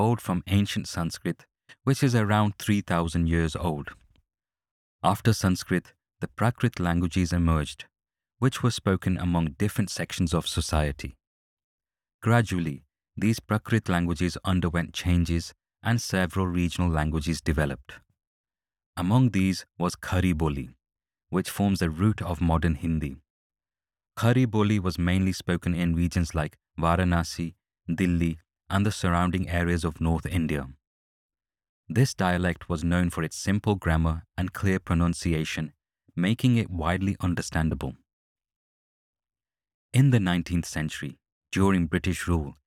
evolved from ancient Sanskrit, which is around 3,000 years old. After Sanskrit, the Prakrit languages emerged, which were spoken among different sections of society. Gradually, these Prakrit languages underwent changes and several regional languages developed. Among these was Khari Boli, which forms the root of modern Hindi. Khari Boli was mainly spoken in regions like Varanasi, Delhi, and the surrounding areas of North India. This dialect was known for its simple grammar and clear pronunciation, making it widely understandable. In the 19th century, during British rule,